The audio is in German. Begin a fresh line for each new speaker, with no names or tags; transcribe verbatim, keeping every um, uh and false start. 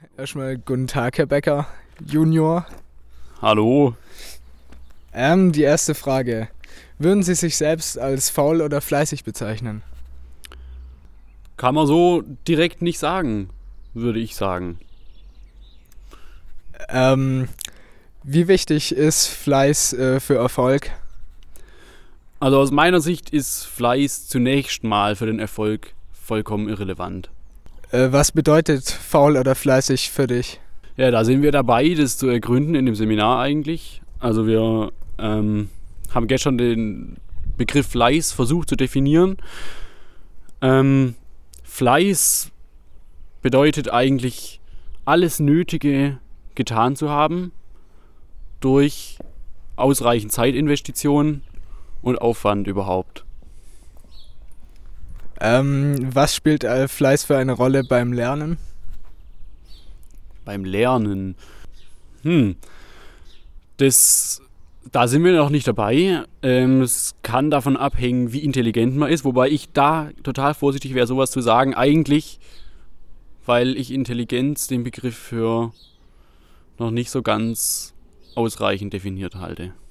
Erstmal guten Tag, Herr Becker, Junior.
Hallo.
Ähm, die erste Frage. Würden Sie sich selbst als faul oder fleißig bezeichnen?
Kann man so direkt nicht sagen, würde ich sagen.
Ähm, wie wichtig ist Fleiß äh, für Erfolg?
Also aus meiner Sicht ist Fleiß zunächst mal für den Erfolg vollkommen irrelevant.
Äh, was bedeutet faul oder fleißig für dich?
Ja, da sind wir dabei, das zu ergründen in dem Seminar eigentlich. Also wir ähm, haben gestern den Begriff Fleiß versucht zu definieren. Ähm, Fleiß bedeutet eigentlich alles Nötige getan zu haben durch ausreichend Zeitinvestitionen und Aufwand überhaupt.
Ähm, was spielt äh, Fleiß für eine Rolle beim Lernen?
Beim Lernen. Hm. Das, da sind wir noch nicht dabei. Ähm, es kann davon abhängen, wie intelligent man ist, wobei ich da total vorsichtig wäre, sowas zu sagen. Eigentlich, weil ich Intelligenz, den Begriff für noch nicht so ganz ausreichend definiert halte.